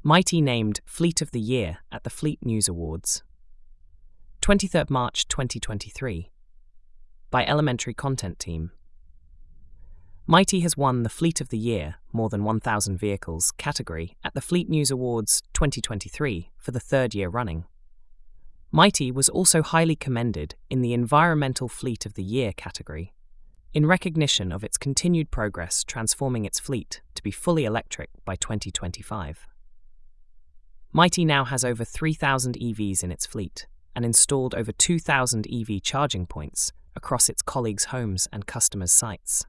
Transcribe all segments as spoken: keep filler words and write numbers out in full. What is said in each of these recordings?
Mighty named Fleet of the Year at the Fleet News Awards. twenty-third of March twenty twenty-three. By Elementary Content Team. Mighty has won the Fleet of the Year, more than one thousand vehicles, category at the Fleet News Awards twenty twenty-three for the third year running. Mighty was also highly commended in the Environmental Fleet of the Year category, in recognition of its continued progress transforming its fleet to be fully electric by twenty twenty-five. Mighty now has over three thousand E Vs in its fleet and installed over two thousand E V charging points across its colleagues' homes and customers' sites.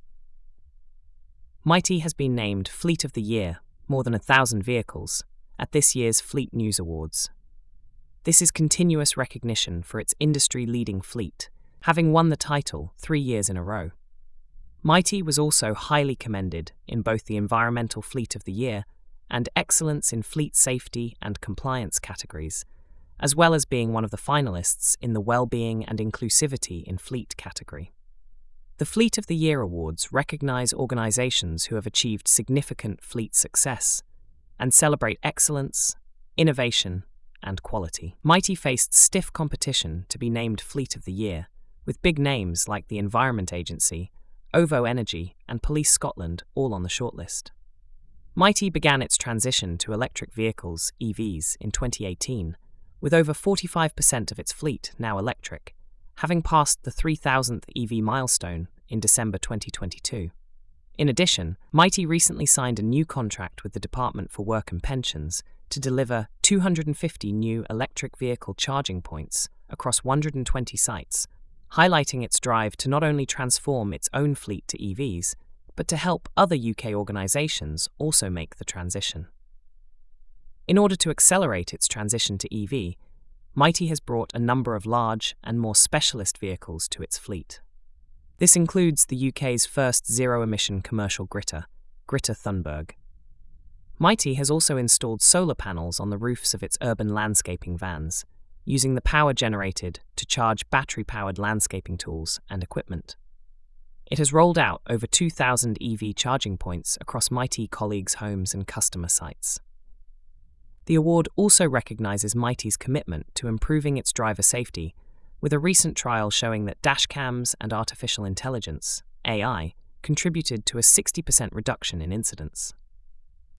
Mighty has been named Fleet of the Year, more than a thousand vehicles, at this year's Fleet News Awards. This is continuous recognition for its industry-leading fleet, having won the title three years in a row. Mighty was also highly commended in both the Environmental Fleet of the Year and Excellence in Fleet Safety and Compliance categories, as well as being one of the finalists in the Wellbeing and Inclusivity in Fleet category. The Fleet of the Year Awards recognize organizations who have achieved significant fleet success and celebrate excellence, innovation, and quality. Mighty faced stiff competition to be named Fleet of the Year, with big names like the Environment Agency, OVO Energy, and Police Scotland all on the shortlist. Mighty began its transition to electric vehicles, E Vs, in twenty eighteen, with over forty-five percent of its fleet now electric, having passed the three thousandth E V milestone in December twenty twenty-two. In addition, Mighty recently signed a new contract with the Department for Work and Pensions to deliver two hundred fifty new electric vehicle charging points across one hundred twenty sites, highlighting its drive to not only transform its own fleet to E Vs, but to help other U K organisations also make the transition. In order to accelerate its transition to E V, Mighty has brought a number of large and more specialist vehicles to its fleet. This includes the U K's first zero-emission commercial gritter, Gritter Thunberg. Mighty has also installed solar panels on the roofs of its urban landscaping vans, using the power generated to charge battery-powered landscaping tools and equipment. It has rolled out over two thousand E V charging points across Mighty colleagues' homes and customer sites. The award also recognises Mighty's commitment to improving its driver safety, with a recent trial showing that dashcams and artificial intelligence, A I, contributed to a sixty percent reduction in incidents.